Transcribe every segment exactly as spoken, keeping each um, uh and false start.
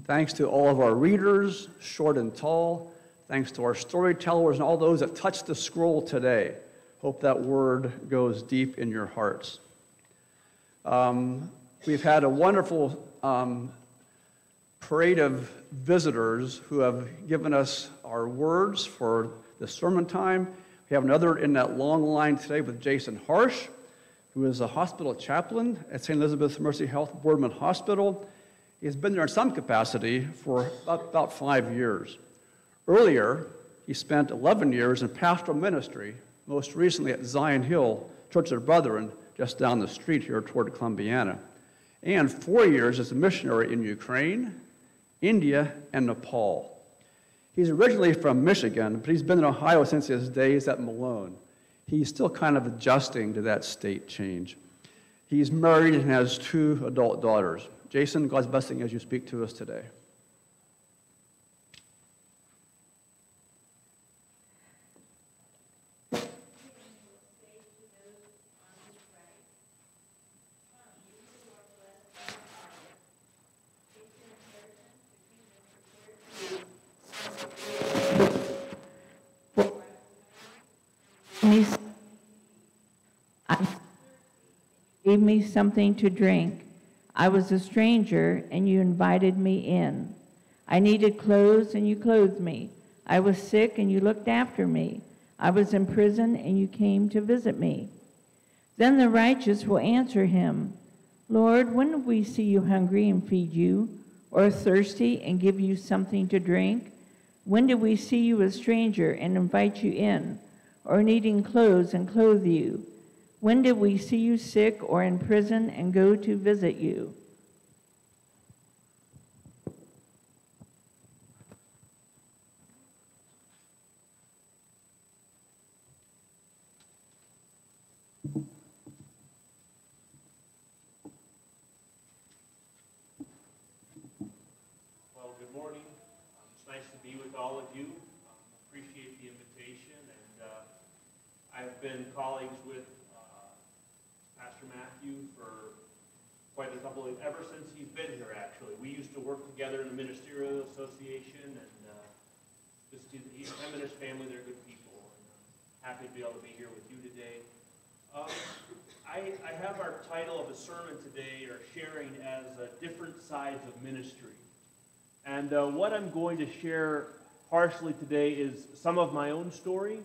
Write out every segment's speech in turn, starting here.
Thanks to all of our readers, short and tall. Thanks to our storytellers and all those that touched the scroll today. Hope that word goes deep in your hearts. Um, we've had a wonderful um, parade of visitors who have given us our words for the sermon time. We have another in that long line today with Jason Harsh, who is a hospital chaplain at Saint Elizabeth's Mercy Health Boardman Hospital. He's been there in some capacity for about, about five years. Earlier, he spent eleven years in pastoral ministry, most recently at Zion Hill Church of the Brethren, just down the street here toward Columbiana, and four years as a missionary in Ukraine, India, and Nepal. He's originally from Michigan, but he's been in Ohio since his days at Malone. He's still kind of adjusting to that state change. He's married and has two adult daughters. Jason, God's blessing as you speak to us today. Gave me something to drink. I was a stranger, and you invited me in. I needed clothes, and you clothed me. I was sick, and you looked after me. I was in prison, and you came to visit me. Then the righteous will answer him, Lord, when did we see you hungry and feed you, or thirsty and give you something to drink? When did we see you a stranger and invite you in, or needing clothes and clothe you? When did we see you sick or in prison and go to visit you? Well, good morning. Um, it's nice to be with all of you. Um, appreciate the invitation, and uh, I've been colleagues with Pastor Matthew for quite a couple of, ever since he's been here, actually. We used to work together in the Ministerial Association, and uh, just him and his family, they're good people. And I'm happy to be able to be here with you today. Um, I, I have our title of a sermon today, or sharing, as uh, Different Sides of Ministry. And uh, what I'm going to share partially today is some of my own story.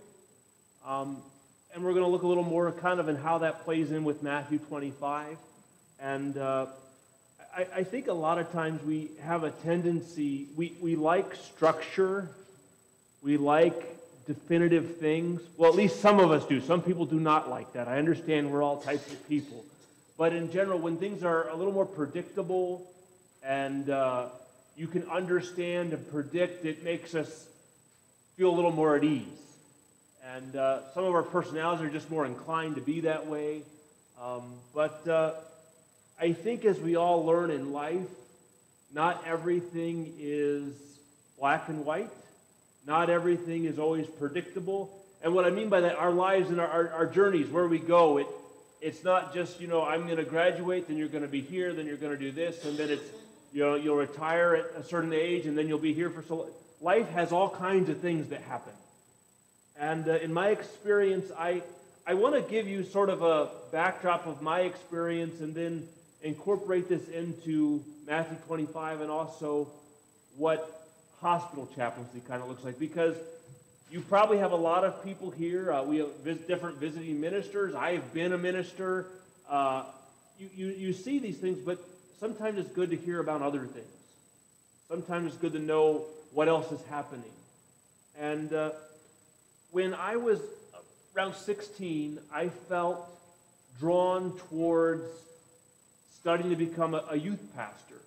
Um, And we're going to look a little more kind of in how that plays in with Matthew twenty-five. And uh, I, I think a lot of times we have a tendency, we, we like structure, we like definitive things. Well, at least some of us do. Some people do not like that. I understand we're all types of people. But in general, when things are a little more predictable and uh, you can understand and predict, it makes us feel a little more at ease. And uh, some of our personalities are just more inclined to be that way. Um, but uh, I think as we all learn in life, not everything is black and white. Not everything is always predictable. And what I mean by that, our lives and our, our, our journeys, where we go, it, it's not just, you know, I'm going to graduate, then you're going to be here, then you're going to do this, and then it's, you know, you'll retire at a certain age, and then you'll be here for so long. Life has all kinds of things that happen. And uh, in my experience, I, I want to give you sort of a backdrop of my experience and then incorporate this into Matthew twenty-five and also what hospital chaplaincy kind of looks like. Because you probably have a lot of people here. Uh, we have vis- different visiting ministers. I have been a minister. Uh, you, you, you see these things, but sometimes it's good to hear about other things. Sometimes it's good to know what else is happening. And Uh, When I was around sixteen, I felt drawn towards studying to become a, a youth pastor.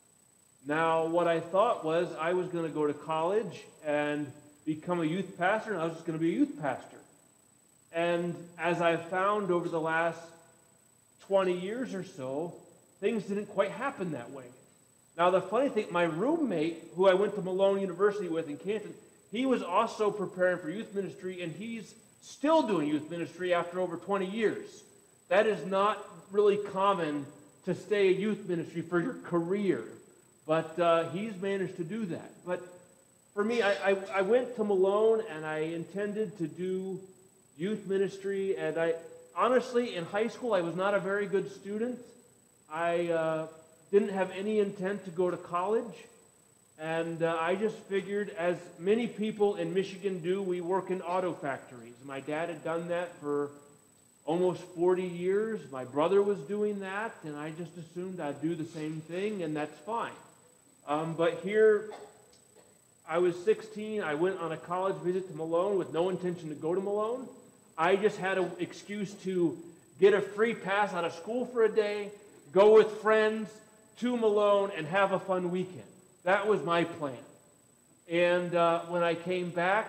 Now, what I thought was I was going to go to college and become a youth pastor, and I was just going to be a youth pastor. And as I've found over the last twenty years or so, things didn't quite happen that way. Now, the funny thing, my roommate, who I went to Malone University with in Canton, he was also preparing for youth ministry, and he's still doing youth ministry after over twenty years. That is not really common to stay in youth ministry for your career. But uh, he's managed to do that. But for me, I, I, I went to Malone, and I intended to do youth ministry. And I honestly, in high school, I was not a very good student. I uh, didn't have any intent to go to college. And uh, I just figured, as many people in Michigan do, we work in auto factories. My dad had done that for almost forty years. My brother was doing that, and I just assumed I'd do the same thing, and that's fine. Um, but here, I was sixteen. I went on a college visit to Malone with no intention to go to Malone. I just had an excuse to get a free pass out of school for a day, go with friends to Malone, and have a fun weekend. That was my plan. And uh, when I came back,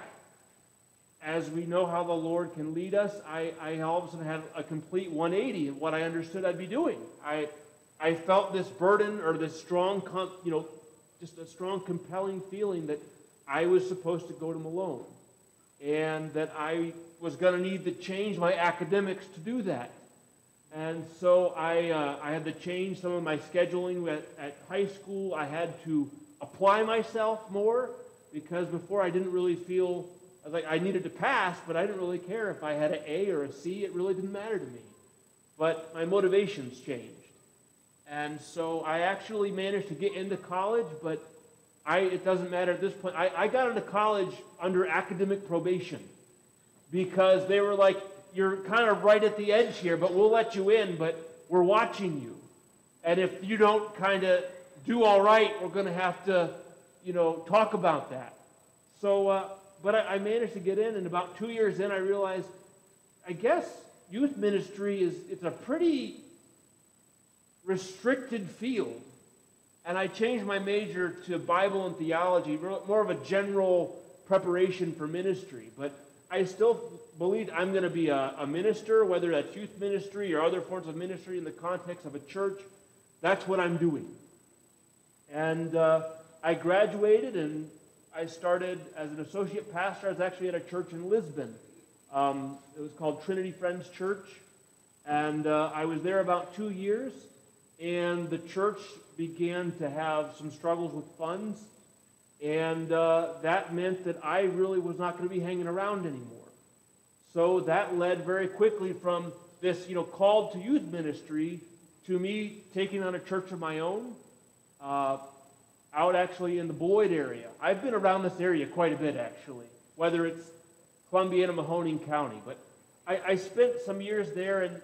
as we know how the Lord can lead us, I, I all of a sudden had a complete one eighty of what I understood I'd be doing. I, I felt this burden, or this strong, you know, just a strong, compelling feeling that I was supposed to go to Malone, and that I was going to need to change my academics to do that. And so I, uh, I had to change some of my scheduling at, at high school. I had to apply myself more, because before I didn't really feel, I was like, I needed to pass, but I didn't really care if I had an A or a C. It really didn't matter to me. But my motivations changed. And so I actually managed to get into college, but I, it doesn't matter at this point. I, I got into college under academic probation, because they were like, you're kind of right at the edge here, but we'll let you in, but we're watching you. And if you don't kind of do all right, we're going to have to, you know, talk about that. So, uh, but I, I managed to get in, and about two years in, I realized, I guess youth ministry is, it's a pretty restricted field. And I changed my major to Bible and theology, more of a general preparation for ministry. But I still believed I'm going to be a, a minister, whether that's youth ministry or other forms of ministry in the context of a church. That's what I'm doing. And uh, I graduated, and I started as an associate pastor. I was actually at a church in Lisbon. Um, it was called Trinity Friends Church. And uh, I was there about two years. And the church began to have some struggles with funds. And uh, that meant that I really was not going to be hanging around anymore. So that led very quickly from this, you know, called to youth ministry to me taking on a church of my own, uh, out actually in the Beloit area. I've been around this area quite a bit, actually, whether it's Columbiana, Mahoning County. But I, I spent some years there, and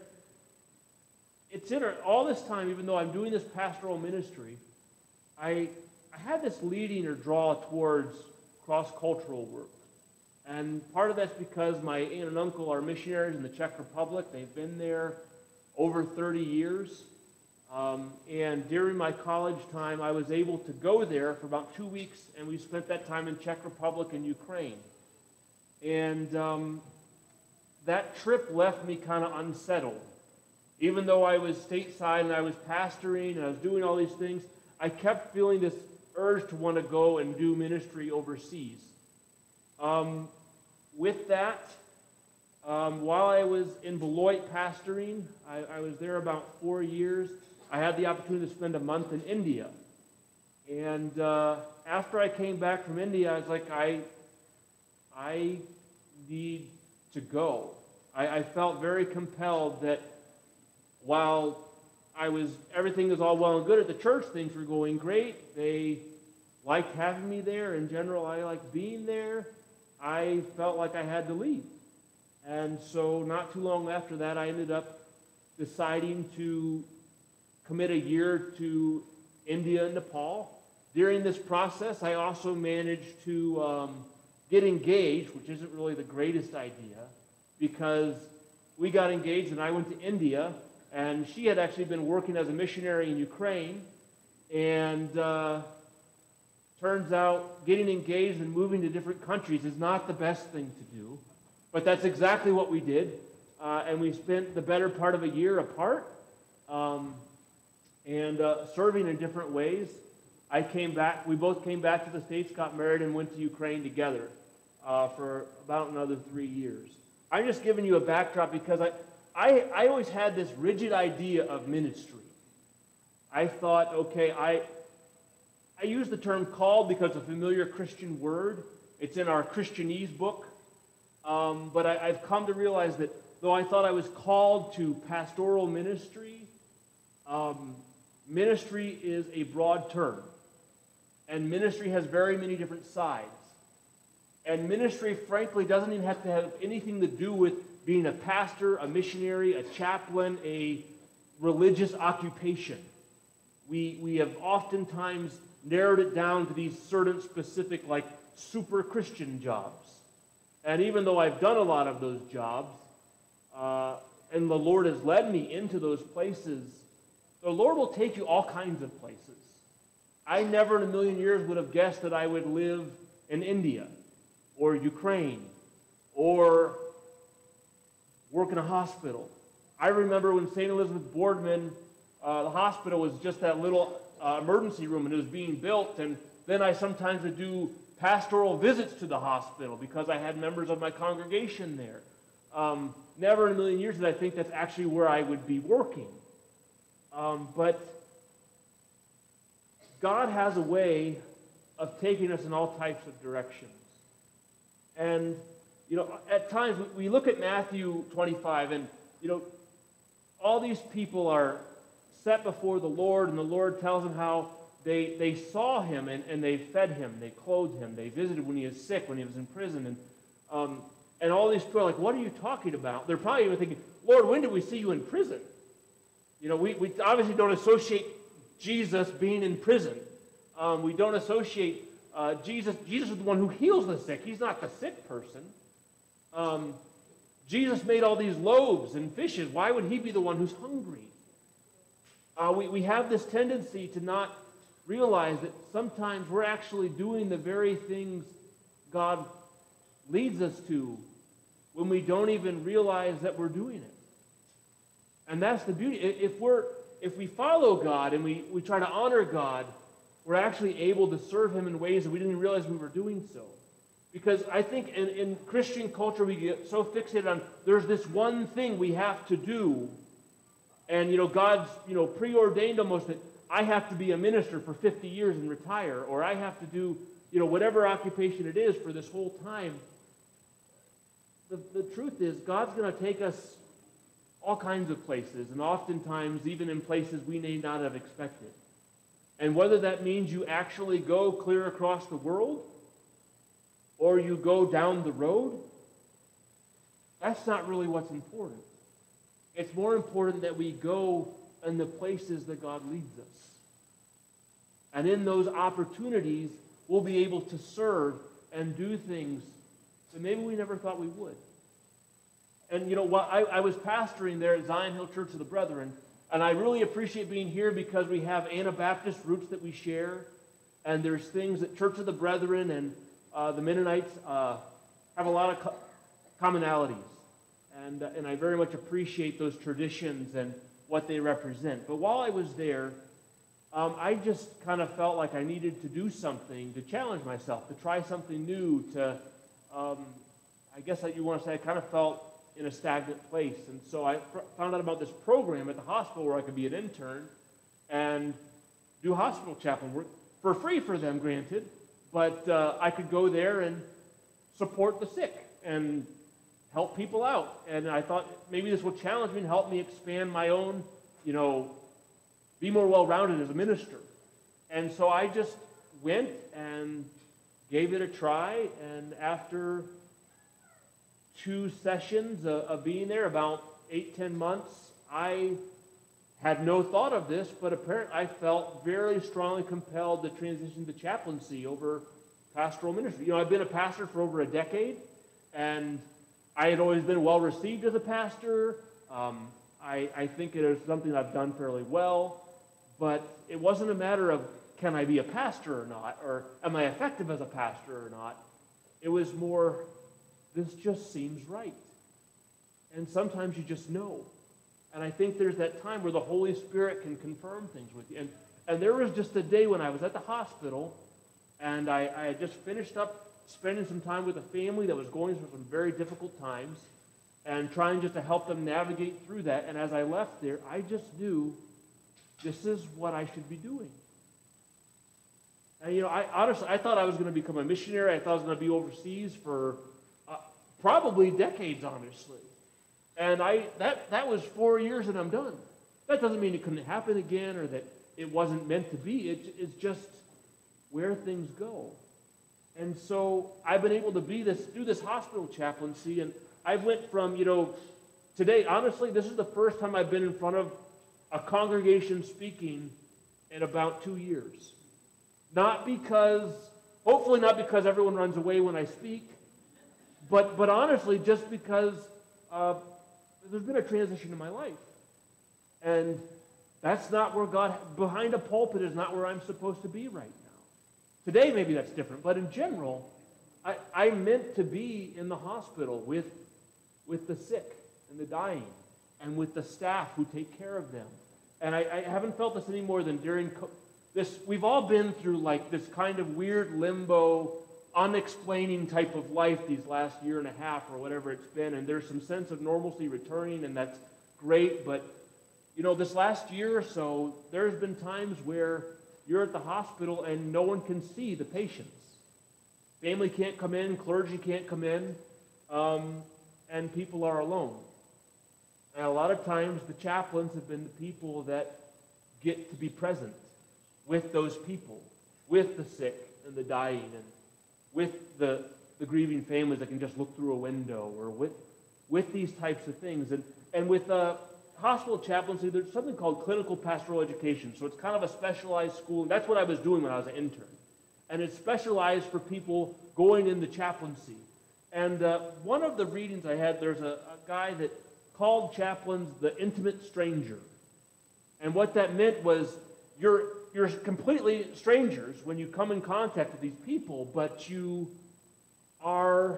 it's in all this time, even though I'm doing this pastoral ministry, I, I had this leading or draw towards cross-cultural work. And part of that's because my aunt and uncle are missionaries in the Czech Republic. They've been there over thirty years. Um, and during my college time, I was able to go there for about two weeks, and we spent that time in Czech Republic and Ukraine. And um, that trip left me kind of unsettled. Even though I was stateside and I was pastoring and I was doing all these things, I kept feeling this urge to want to go and do ministry overseas. Um, with that, um, while I was in Beloit pastoring, I, I was there about four years, I had the opportunity to spend a month in India. And uh, after I came back from India, I was like, I, I need to go. I, I felt very compelled that while I was, everything was all well and good at the church, things were going great. They liked having me there. In general, I liked being there. I felt like I had to leave. And so not too long after that, I ended up deciding to commit a year to India and Nepal. During this process, I also managed to um, get engaged, which isn't really the greatest idea, because we got engaged and I went to India, and she had actually been working as a missionary in Ukraine, and uh, turns out getting engaged and moving to different countries is not the best thing to do, but that's exactly what we did, uh, and we spent the better part of a year apart, um, and uh, serving in different ways. I came back, we both came back to the States, got married, and went to Ukraine together uh, for about another three years. I'm just giving you a backdrop because I, I, I always had this rigid idea of ministry. I thought, okay, I, I use the term called because it's a familiar Christian word. It's in our Christianese book. Um, but I, I've come to realize that though I thought I was called to pastoral ministry, um, ministry is a broad term. And ministry has very many different sides. And ministry, frankly, doesn't even have to have anything to do with being a pastor, a missionary, a chaplain, a religious occupation. We, we have oftentimes narrowed it down to these certain specific, like, super Christian jobs. And even though I've done a lot of those jobs, uh, and the Lord has led me into those places, the Lord will take you all kinds of places. I never in a million years would have guessed that I would live in India or Ukraine or work in a hospital. I remember when Saint Elizabeth Boardman, uh, the hospital was just that little uh, emergency room, and it was being built, and then I sometimes would do pastoral visits to the hospital because I had members of my congregation there. Um, never in a million years did I think that's actually where I would be working. Um, but God has a way of taking us in all types of directions. And, you know, at times we look at Matthew twenty-five, and, you know, all these people are set before the Lord, and the Lord tells them how they, they saw him, and, and they fed him, they clothed him, they visited when he was sick, when he was in prison, and um, and all these people are like, what are you talking about? They're probably even thinking, Lord, when did we see you in prison? You know, we, we obviously don't associate Jesus being in prison. Um, we don't associate uh, Jesus. Jesus is the one who heals the sick. He's not the sick person. Um, Jesus made all these loaves and fishes. Why would he be the one who's hungry? Uh, we, we have this tendency to not realize that sometimes we're actually doing the very things God leads us to when we don't even realize that we're doing it. And that's the beauty. If we're if we follow God and we, we try to honor God, we're actually able to serve him in ways that we didn't even realize we were doing so. Because I think in, in Christian culture we get so fixated on there's this one thing we have to do, and you know God's you know preordained almost that I have to be a minister for fifty years and retire, or I have to do you know whatever occupation it is for this whole time. The, the truth is God's going to take us all kinds of places, and oftentimes even in places we may not have expected. And whether that means you actually go clear across the world or you go down the road, that's not really what's important. It's more important that we go in the places that God leads us. And in those opportunities, we'll be able to serve and do things that maybe we never thought we would. And, you know, while I, I was pastoring there at Zion Hill Church of the Brethren, and I really appreciate being here because we have Anabaptist roots that we share, and there's things that Church of the Brethren and uh, the Mennonites uh, have a lot of co- commonalities. And, uh, and I very much appreciate those traditions and what they represent. But while I was there, um, I just kind of felt like I needed to do something to challenge myself, to try something new, to, um, I guess that you want to say, I kind of felt in a stagnant place. And so I found out about this program at the hospital where I could be an intern and do hospital chaplain work for free for them, granted, but uh, I could go there and support the sick and help people out. And I thought maybe this will challenge me and help me expand my own, you know, be more well-rounded as a minister. And so I just went and gave it a try, and after two sessions of, of being there, about eight, ten months, I had no thought of this, but apparently I felt very strongly compelled to transition to chaplaincy over pastoral ministry. You know, I've been a pastor for over a decade, and I had always been well received as a pastor. Um, I, I think it is something I've done fairly well, but it wasn't a matter of can I be a pastor or not, or am I effective as a pastor or not. It was more, this just seems right. And sometimes you just know. And I think there's that time where the Holy Spirit can confirm things with you. And, and there was just a day when I was at the hospital, and I, I had just finished up spending some time with a family that was going through some very difficult times and trying just to help them navigate through that. And as I left there, I just knew this is what I should be doing. you know, I honestly, I thought I was going to become a missionary. I thought I was going to be overseas for uh, probably decades, honestly. And I that that was four years and I'm done. That doesn't mean it couldn't happen again or that it wasn't meant to be. It, it's just where things go. And so I've been able to be this, do this hospital chaplaincy, and I went from, you know, today, honestly, this is the first time I've been in front of a congregation speaking in about two years. Not because, hopefully not because everyone runs away when I speak, but, but honestly, just because uh, there's been a transition in my life. And that's not where God, behind a pulpit is not where I'm supposed to be right now. Today, maybe that's different, but in general, I, I'm meant to be in the hospital with, with the sick and the dying and with the staff who take care of them. And I, I haven't felt this any more than during this. We've all been through like this kind of weird limbo, unexplaining type of life these last year and a half or whatever it's been, and there's some sense of normalcy returning, and that's great, but you know, this last year or so, there's been times where you're at the hospital and no one can see the patients. Family can't come in, clergy can't come in, um, and people are alone. And a lot of times the chaplains have been the people that get to be present with those people, with the sick and the dying, and with the, the grieving families that can just look through a window, or with, with these types of things. And, and with uh, hospital chaplaincy, there's something called clinical pastoral education. So it's kind of a specialized school. And that's what I was doing when I was an intern. And it's specialized for people going into chaplaincy. And uh, one of the readings I had, there's a, a guy that called chaplains the intimate stranger. And what that meant was you're, you're completely strangers when you come in contact with these people, but you are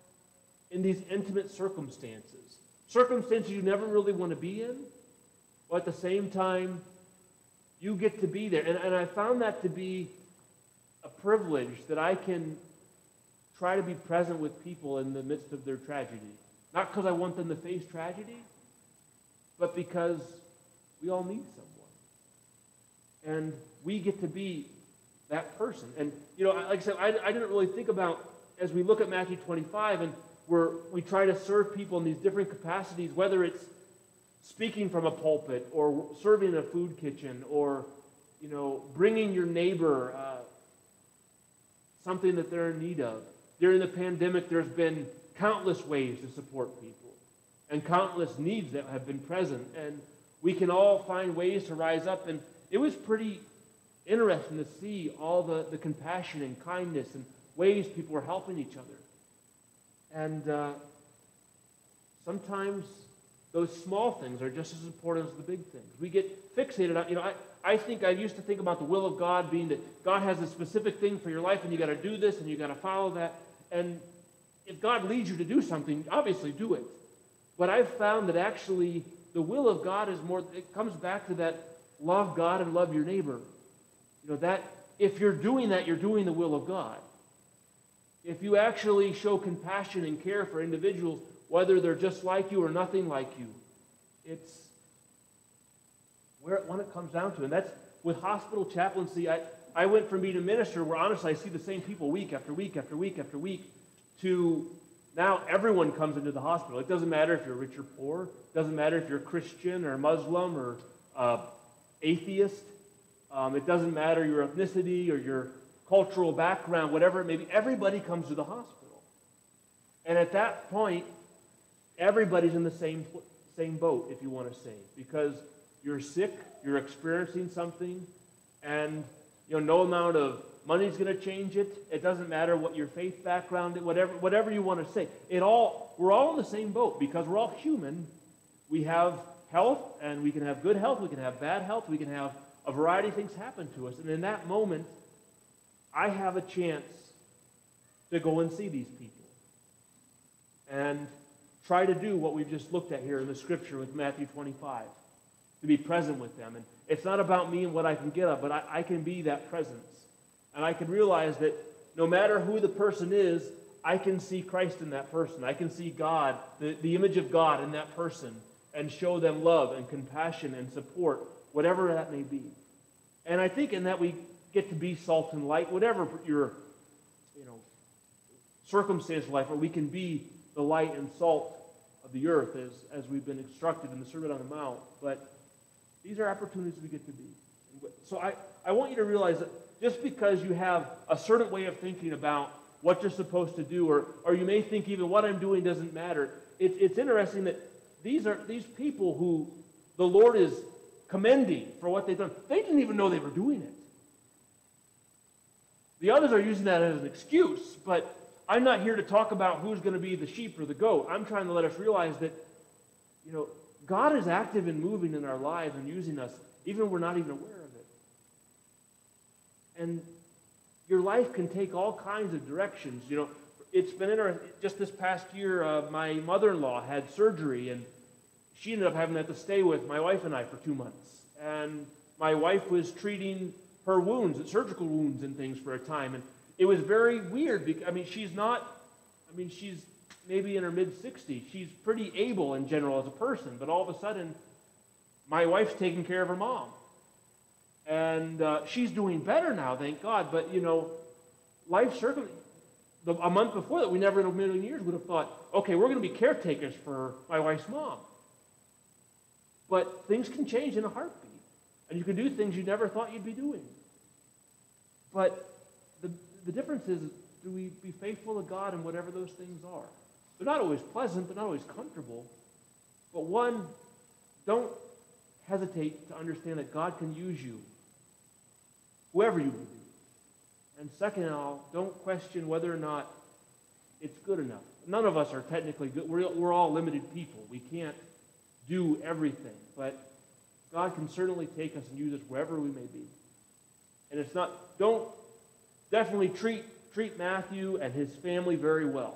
in these intimate circumstances. Circumstances you never really want to be in, but at the same time, you get to be there. And, and I found that to be a privilege, that I can try to be present with people in the midst of their tragedy. Not because I want them to face tragedy, but because we all need someone. And we get to be that person. And, you know, like I said, I, I didn't really think about, as we look at Matthew twenty-five, and where we try to serve people in these different capacities, whether it's speaking from a pulpit or serving in a food kitchen or, you know, bringing your neighbor uh, something that they're in need of. During the pandemic, there's been countless ways to support people and countless needs that have been present. And we can all find ways to rise up. And it was pretty interesting to see all the, the compassion and kindness and ways people were helping each other. And uh, sometimes those small things are just as important as the big things. We get fixated on, you know, I, I think I used to think about the will of God being that God has a specific thing for your life and you got to do this and you got to follow that. And if God leads you to do something, obviously do it. But I've found that actually the will of God is more, it comes back to that love God and love your neighbor. You know, that if you're doing that, you're doing the will of God. If you actually show compassion and care for individuals, whether they're just like you or nothing like you, it's where it, when it comes down to. And that's with hospital chaplaincy. I, I went from being a minister where honestly I see the same people week after week after week after week to now everyone comes into the hospital. It doesn't matter if you're rich or poor. It doesn't matter if you're Christian or Muslim or uh, atheist. Um, it doesn't matter your ethnicity or your cultural background, whatever it may be. Everybody comes to the hospital. And at that point, everybody's in the same, same boat, if you want to say, because you're sick, you're experiencing something, and you know, no amount of money is going to change it. It doesn't matter what your faith background is, whatever, whatever you want to say. It all, we're all in the same boat because we're all human. We have health, and we can have good health, we can have bad health, we can have a variety of things happen to us. And in that moment, I have a chance to go and see these people and try to do what we've just looked at here in the scripture with Matthew twenty-five, to be present with them. And it's not about me and what I can get up, but I, I can be that presence. And I can realize that no matter who the person is, I can see Christ in that person. I can see God, the, the image of God in that person, and show them love and compassion and support, whatever that may be. And I think in that we get to be salt and light, whatever your, you know, circumstance in life, or we can be the light and salt of the earth as, as we've been instructed in the Sermon on the Mount. But these are opportunities we get to be. So I, I want you to realize that just because you have a certain way of thinking about what you're supposed to do, or, or you may think even what I'm doing doesn't matter, it, it's interesting that these are these people who the Lord is commending for what they've done. They didn't even know they were doing it. The others are using that as an excuse, but I'm not here to talk about who's going to be the sheep or the goat. I'm trying to let us realize that, you know, God is active and moving in our lives and using us, even when we're not even aware of it. And your life can take all kinds of directions. You know, it's been interesting. Just this past year, uh, my mother-in-law had surgery, and she ended up having to stay with my wife and I for two months. And my wife was treating her wounds, surgical wounds and things for a time. And it was very weird because, I mean, she's not, I mean, she's maybe in her mid-sixties. She's pretty able in general as a person, but all of a sudden, my wife's taking care of her mom. And uh, she's doing better now, thank God. But, you know, life certainly, the, a month before that, we never in a million years would have thought, okay, we're going to be caretakers for my wife's mom. But things can change in a heartbeat. And you can do things you never thought you'd be doing. But the, the difference is, do we be faithful to God in whatever those things are? They're not always pleasant, they're not always comfortable. But one, don't hesitate to understand that God can use you, whoever you will be. And second of all, don't question whether or not it's good enough. None of us are technically good. We're, we're all limited people. We can't do everything. But God can certainly take us and use us wherever we may be. And it's not, don't definitely treat, treat Matthew and his family very well.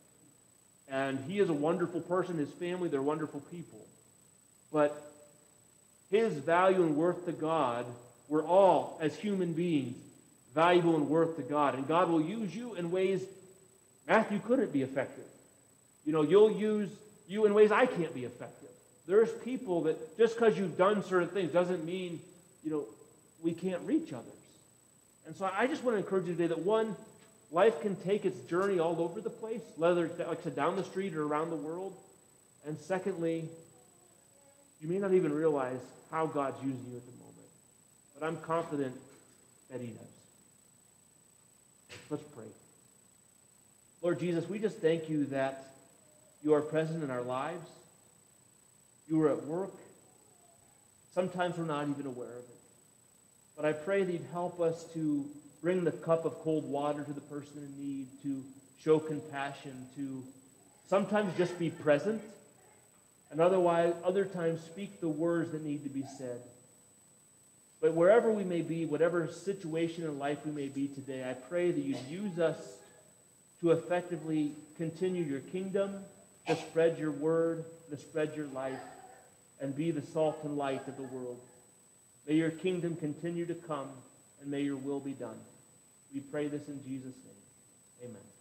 And he is a wonderful person. His family, they're wonderful people. But his value and worth to God, we're all, as human beings, valuable and worth to God. And God will use you in ways Matthew couldn't be effective. You know, you'll use you in ways I can't be effective. There's people that just because you've done certain things doesn't mean, you know, we can't reach others. And so I just want to encourage you today that, one, life can take its journey all over the place, whether it's, like I said, down the street or around the world. And secondly, you may not even realize how God's using you at the moment. But I'm confident that he does. Let's pray. Lord Jesus, we just thank you that you are present in our lives. You are at work. Sometimes we're not even aware of it. But I pray that you'd help us to bring the cup of cold water to the person in need, to show compassion, to sometimes just be present, and otherwise, other times speak the words that need to be said. But wherever we may be, whatever situation in life we may be today, I pray that you'd use us to effectively continue your kingdom, to spread your word, to spread your life, and be the salt and light of the world. May your kingdom continue to come, and may your will be done. We pray this in Jesus' name. Amen.